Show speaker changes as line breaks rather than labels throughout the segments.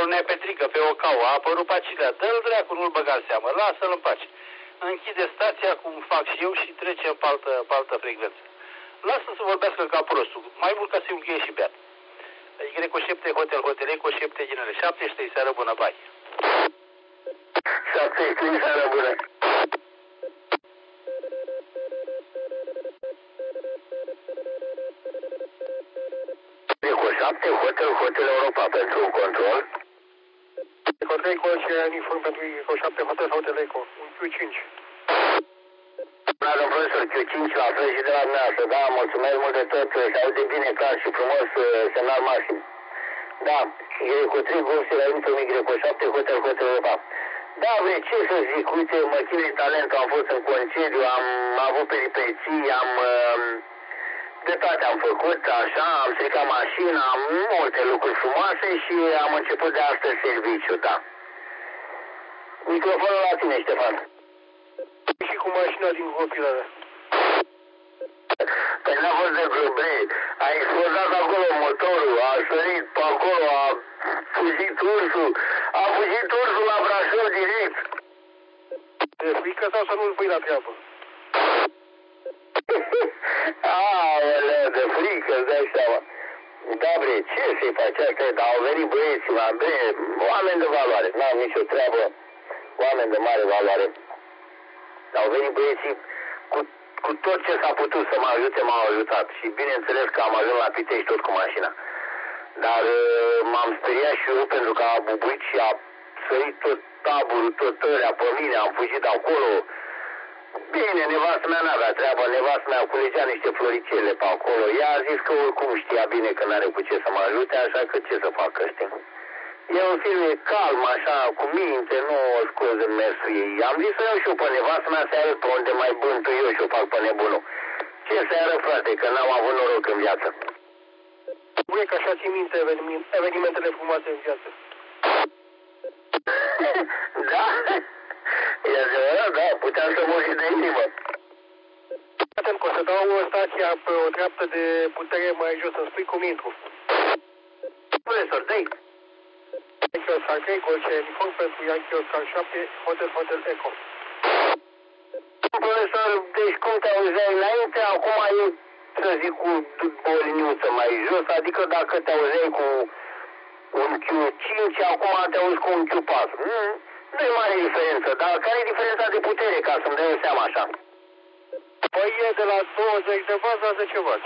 lui Nea Petrică pe Ocau, a apărut Pacilea, dă-l dracu, nu-l băga în seamă, lasă-l în pace. Închide stația, cum fac și eu, și trece pe altă frecvență. Lasă să vorbească ca prostul, mai mult ca să-i ulghie și beat. Greco 7, hotel, Eco 7, ginele 73, seară bună, bai.
73, seară bună. Eco 7, hotel Europa pentru control.
Eco 3, și uniform pentru Eco 7, hotel Eco, un Q5.
Domnul profesor, Q5 la fel și de la dumneavoastră, da, mulțumesc mult de tot, se aude bine, clar și frumos, semnal maxim. Da, Greco 3, Golf la uniform Greco 7, hotel Europa. Da, vrei, ce să zic, uite, mă chinui talentul, am fost în concediu, am avut peripeții, de toate am făcut, așa, am stricat mașina, am multe lucruri frumoase și am început de astăzi serviciu, da. Microfonul la tine, Ștefan.
Și cu mașina din copilărie.
Păi n-a fost de probleme, a explodat acolo motorul, a sărit pe acolo, a fugit ursul la Brașov direct.
De frică sau să nu-l pui la treabă?
Aoleu, de frică, îți dai seama. Da, bre, ce să-i faci asta? Dar au venit băieții, bre, oameni de valoare, n-am nicio treabă, oameni de mare valoare. Au venit băieții cu tot ce s-a putut să mă ajute, m-au ajutat. Și bineînțeles că am ajuns la Pitești tot cu mașina. Dar m-am speriat și eu pentru că a bubuit și a sărit tot taburul, tot ălea pe mine, am fugit acolo. Bine, nevastă mea n-avea treabă, nevastă mea culegea niște floricele pe acolo. Ea a zis că oricum știa bine că n-are cu ce să mă ajute, așa că ce să facă, știi? E un film calm, așa, cu minte, nu o scuz în mersul ei. Am zis să iau și eu pe nevastă mea să arăt pe unde mai bântu eu și o fac pe nebunul. Ce să arăt, frate, că n-am avut noroc în viață.
Băi, că așa ții minte evenimentele frumoase în viață.
Da? E adevărat, da, puteam să mor și de inimă.
Atent că o să dau stația pe o dreaptă de putere mai jos, să-mi spui cum intru.
Profesor, dă-i.
Yankee Oscar 3, Golf uniform pentru Yankee Oscar 7, hotel Eco.
Profesor, deci cum te auzeai înainte, acum eu să zic cu o liniuță mai jos, adică dacă te auzeai cu un Q5, acum te auzi cu un Q4. Nu e mare diferență, dar care e diferența de putere, ca să-mi dai seama așa?
Păi e de la 20 de vați la 10 vați.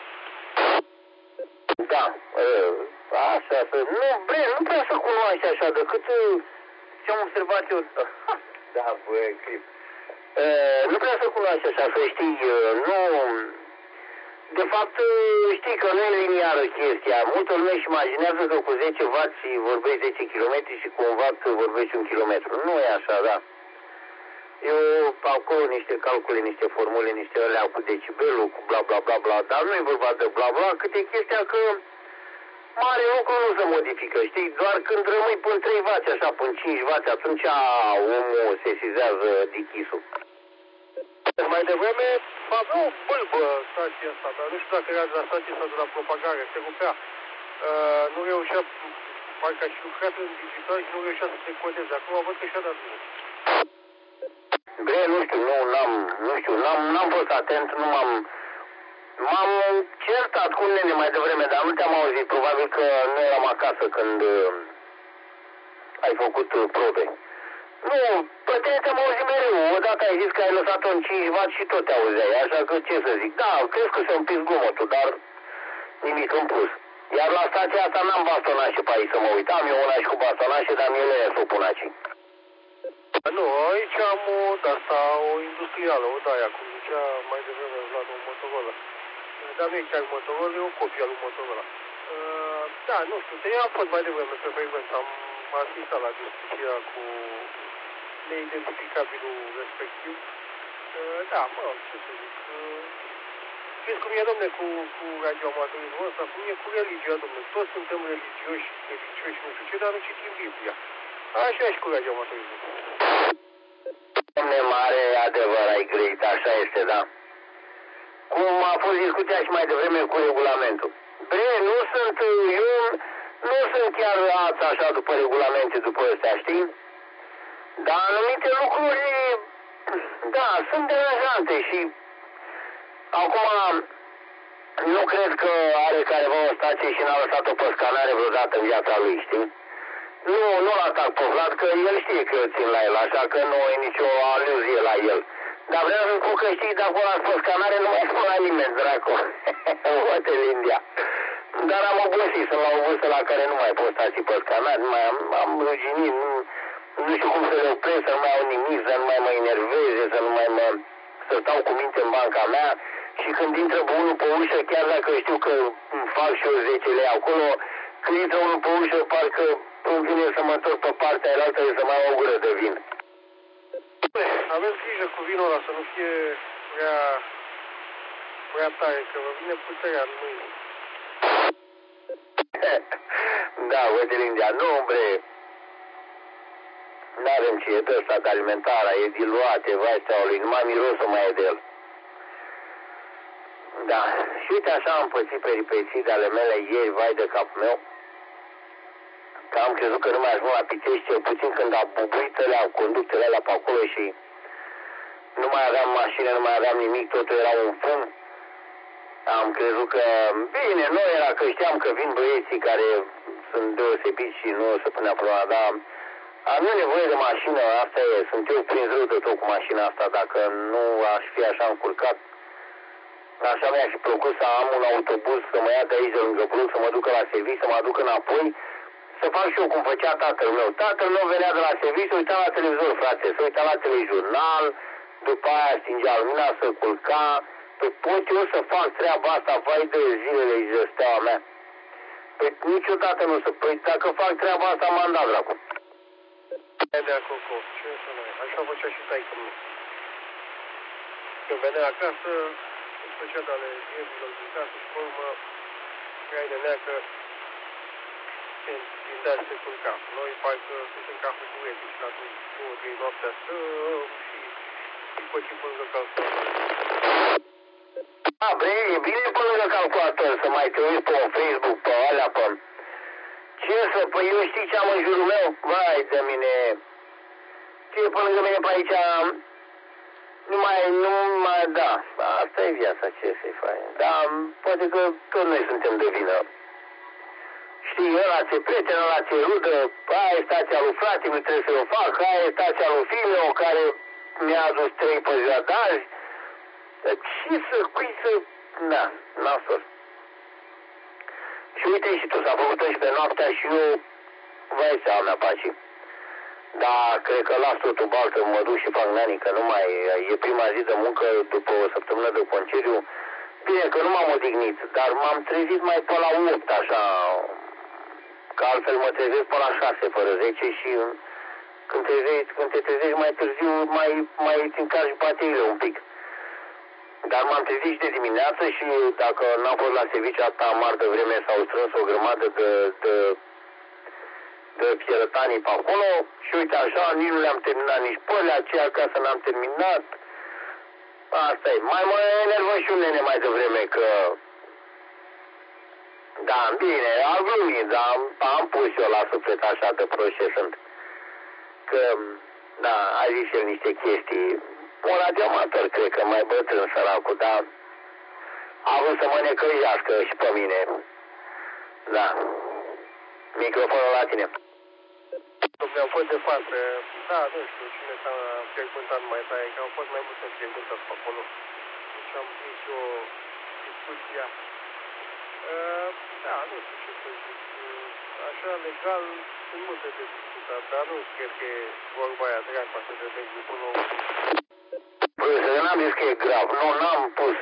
Da, așa, nu prea să cunoaște așa, decât ce-am observat eu. Da, băi, clip. Nu prea să cunoaște așa, să știi, nu... De fapt, știi că nu e liniară chestia. Multă lume își imaginează că cu 10 W vorbești 10 km și cu 1 W vorbești 1 km. Nu e așa, da. Eu acolo niște calcule, niște formule, niște alea cu decibelul, cu bla bla bla bla, dar nu e vorba de bla bla, cât e chestia că mare lucru nu se modifică, știi? Doar când rămâi până 3 W, așa, până 5 W, atunci omul sesizează dichisul.
Mai devreme avea o bâlbă stația asta, dar nu știu dacă era de la stație sau de la propagare, se rupea. Nu reușea, parcă și lucrat în digital și nu reușea să se codeze. Acum văd că și-a dat drumul.
Bre, nu știu, n-am fost atent, m-am certat cu nene mai devreme, dar nu te-am auzit, probabil că nu eram acasă când ai făcut probe. Nu, pe tine te-am auzit mereu, odată ai zis că ai lăsat-o în 5 W și tot te auzeai, așa că ce să zic, da, crezi că s-a împins zgomotul, dar nimic în plus. Iar la stația asta n-am bastonașe pe aici să mă uit, am eu una și cu bastonașe, dar mie nu să o pun aici.
Nu, aici am o de-asta, o industrială, o de-aia, cum zicea mai devreme Vlad, o Motorola. Dar nu e chiar Motorola, e o copie a lui Motorola. Da, nu știu, am fost mai devreme pe frecvență, am asistat la discuția cu neidentificabilul respectiv. Da, mă, ce să zic, știți cum e, domne, cu radioamatorismul ăsta, cum e cu religia, domne, toți suntem religioși, nu știu ce, dar nu citim Biblia. Așa e și cu radioamatorismul.
Domne, mare adevăr ai grăit, așa este, da. Cum a fost discuția și mai devreme cu regulamentul. Bre, nu sunt, eu Nu sunt chiar ați așa după regulamente, după astea, știi? Dar anumite lucruri, da, sunt deranjante și acum nu cred că are careva o stație și n-a lăsat-o pe scanare vreodată în viața lui, știi? Nu l atac pe Vlad, că el știe că eu țin la el, așa că nu e nicio aluzie la el. Dar vreau să spun că știi, dacă o las pe scanare, nu mai spun la nimeni, dracu. Hotel India. Dar am obosit, sunt la o vârstă la care nu mai pot stați pe scanare, nu mai am ruginit, nu știu cum să le opresc, să nu mai au nimic, să nu mai mă enerveze, să stau cu minte în banca mea. Și când intră unul pe ușă, chiar dacă știu că fac și eu 10 lei acolo, când intră unul pe ușă, parcă îmi vine să mă întorc pe partea aia altă să mai au o gură de vin.
Aveți grijă cu vinul ăla să nu fie prea tare, că vă vine puterea în mâini.
Da, Hotel India, nu, bre. N-avem ce e de ăsta de alimentarea, e diluate, vai steaului, numai mirosul mai e de el. Da, și uite așa am pățit peripeții de ale mele ieri, vai de capul meu. Că am crezut că nu mai ajung la Pitești, cel puțin când a bubuit alea, conductele alea pe acolo și nu mai aveam mașină, nu mai aveam nimic, totul era un fum. Am crezut că, bine, nu era că știam că vin băieții care sunt deosebiți și nu o să punea problema, dar am eu nevoie de mașină, asta e, sunt eu prins rău de tot cu mașina asta, dacă nu aș fi așa încurcat. Așa mi-a și plăcut să am un autobuz, să mă ia de aici de lângă Brug, să mă ducă la serviciu, să mă aducă înapoi, să fac și eu cum făcea tatăl meu. Tatăl meu venea de la serviciu, se uita la televizor, frate, se uita la telejurnal, după aia stingea lumina, să culca. Păi pot eu să fac treaba asta, vai de zilele de steaua mea. Păi niciodată nu să, păi dacă fac treaba asta m-am dat dracu.
De acolo, ce să nu e? Așa făcea și taică meu. Când venea acasă, își făcea de ale ievilor din casă și pe urmă, haine neacă, tindea să se culca. Noi parcă suntem ca hătuete și la 2-3 noaptea stăm și păcim pe lângă calculator.
Da, bre, e bine pe lângă calculator să mai te uiți pe Facebook, pe alea, pe... Ce să, păi eu știi ce am în jurul meu? Vai de mine... Ce e pe lângă mine pe aici... Nu mai, da, asta e viața, ce să-i faci. Dar poate că tot noi suntem de vină. Știi, ăla ți-e prieten, ăla ți-e rudă, aia e stația lui frate-mi, trebuie să o fac, aia e stația lui fiul care mi-a adus 3 pe ziua de azi. Ce să, cui să... Da, nasol. Și uite și tu, s-a făcut 11 noaptea și eu, vai seama mea, paci. Da, cred că las totul baltă, mă duc și fac nani, că nu mai... E prima zi de muncă după o săptămână de concediu. Bine că nu m-am odihnit, dar m-am trezit mai pe la 8, așa... Că altfel mă trezesc pe la 6 fără 10 și când te trezești mai târziu, mai îți încarci bateriile un pic. Dar m-am trezit și de dimineață și dacă n-am fost la serviciu atâta amar de vreme, s-au strâns o grămadă de pierătanii pe acolo și uite așa, nici nu le-am terminat nici pe alea, aceea acasă n-am terminat. Asta e. Mai mă enervă și un nene mai devreme că... Da, bine, a glumit, dar am pus eu la suflet așa de prost ce sunt. Că, da, a zis el niște chestii. Un radioamator, cred că mai bătrân săracul, dar a vrut să mă necăjească și pe mine. Da. Microfonul la tine.
Mi-au fost de față, da, nu știu cine s-a piercuntat mai tare, că au fost mai mulți piercuntați pe acolo. Deci am prins și o discuția. Da, nu știu ce să zic. Așa, legal, sunt multe de discutat, dar nu cred că e vorba aia dracu atât de negru până la urmă.
Păi, să n-am zis că e grav. Nu, n-am pus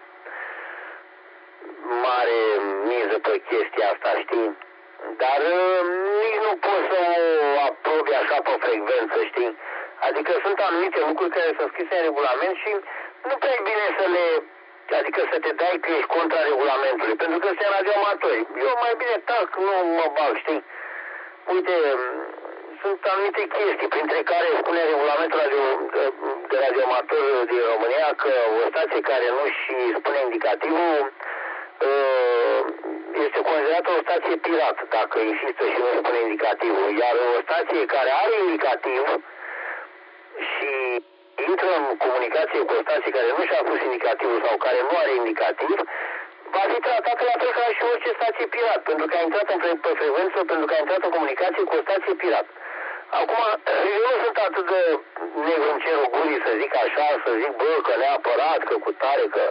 mare miză pe chestia asta, știi? Dar nici nu pot să o aprobi așa pe frecvență, știi? Adică sunt anumite lucruri care sunt scrise în regulament și nu prea e bine să le... Adică să te dai că ești contra regulamentului, pentru că sunt radioamatori. Eu mai bine tac, nu mă bag, știi? Uite, sunt anumite chestii, printre care spune regulamentul de radioamator din România că o stație care nu și spune indicativul este considerată o stație pirat, dacă insistă și nu spune indicativul, iar o stație care are indicativ și intră în comunicație cu o stație care nu și-a pus indicativul sau care nu are indicativ, va fi tratată la fel ca și orice stație pirat, pentru că a intrat pe frecvență, pentru că a intrat în comunicație cu o stație pirat. Acum, eu nu sunt atât de negru în cerul gurii să zic așa, să zic, bă, că neapărat, că cu tare, că...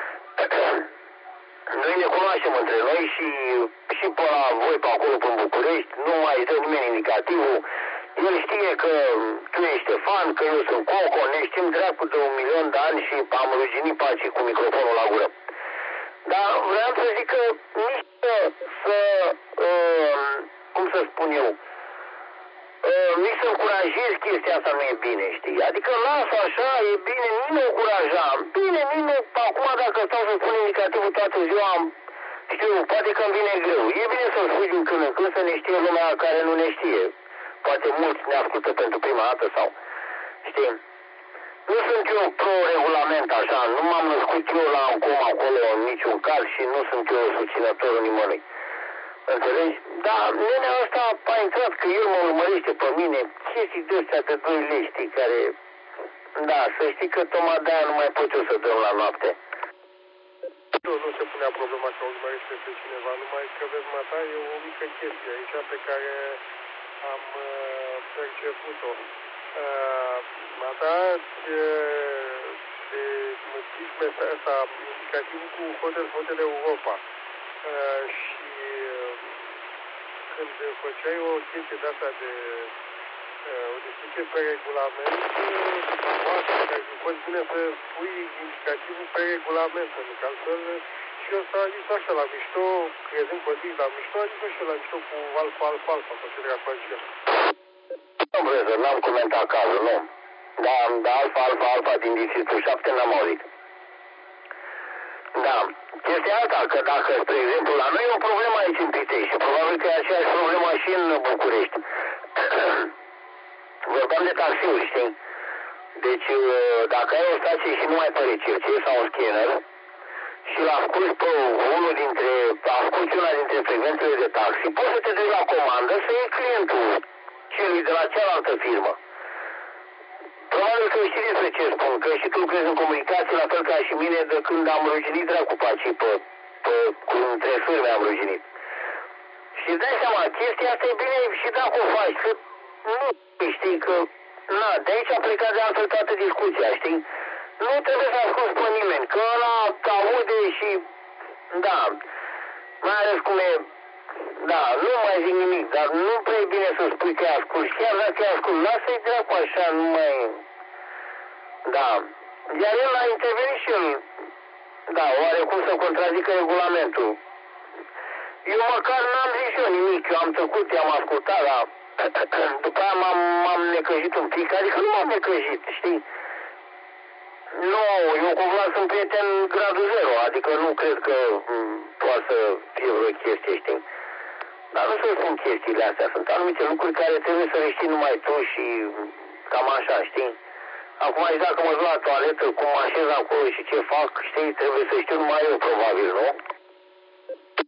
Noi ne cunoaștem între noi și pe la voi, pe acolo, pe București, nu mai dă nimeni indicativul. El știe că tu ești Ștefan, că eu sunt Coco, ne știm dracu de 1.000.000 de ani și am ruginit pace cu microfonul la gură. Dar vreau să zic că nici cum să spun eu, nici să încurajez chestia asta nu e bine, știi? Adică lasă așa, e bine, nu încuraja. Bine, acum dacă stau să spun indicativul toată ziua, știu, poate că îmi vine greu. E bine să spui din când în când să ne știe lumea care nu ne știe. Poate mulți ne ascultă pentru prima dată sau, știi? Nu sunt eu pro-regulament așa, nu m-am născut eu la acolo în niciun caz și nu sunt eu susținătorul nimănui. Înțelegi? Dar nenea ăsta a intrat că el mă urmărește pe mine, chestii de-astea de 2 lei, știi, care... Da, să știi că tocmai de-aia nu mai pot eu să dăm la noapte.
Nu se punea problema că urmărește pe cineva, numai că, vezi, mata, e o mică chestie aici pe care am perceput-o. Mata, de ăsta, indicativul cu Hotel Europa. Și când făceai o chestie de asta de o discuție pe regulament, care fost bine să pui indicativul pe regulament, pentru că altfel și eu s-a zis așa la mișto, crezând că o zic la mișto, a zis și la mișto cu alfa, sau ce dracu face el.
Nu vreau să n-am comentat cazul, nu. Dar alfa din districtul 7 n-am auzit. Da, chestia asta, că dacă, spre exemplu, la noi e o problemă aici în Pitești și probabil că e aceeași problemă și în București. Vorbeam de taxiuri, știi? Deci, dacă ai o stație și nu mai pe recepție sau un scanner și l-asculti pe asculti una dintre frecvențele de taxi, poți să te duci la comandă să iei clientul celui de la cealaltă firmă. Probabil că știi despre ce spun, că și tu crezi în comunicație la fel ca și mine de când am ruginit dracu paci între firme am ruginit. Și îți dai seama, chestia asta e bine și dacă o faci, că nu știi că, de aici a plecat de altfel toată discuția, știi? Nu trebuie să asculți pe nimeni, că ăla aude și, da, mai ales cum e, da, nu mai zic nimic, dar nu prea e bine să spui că asculti, chiar dacă asculti, lasă-i dracu așa, nu mai... Da, iar el a intervenit și el, da, oarecum să contrazică regulamentul. Eu măcar n-am zis eu nimic, eu am tăcut, i-am ascultat, dar după aia m-am necăjit un pic, adică nu m-am necăjit, știi? Nu, eu cu Vlad sunt prieten gradul 0, adică nu cred că poate să fie vreo chestie, știi? Dar nu să spun chestiile astea, sunt anumite lucruri care trebuie să le știi numai tu și cam așa, știi? Acum, dacă mă duc la toaletă, cum mă așez acolo și ce fac, știi, trebuie să știu numai eu, probabil, nu?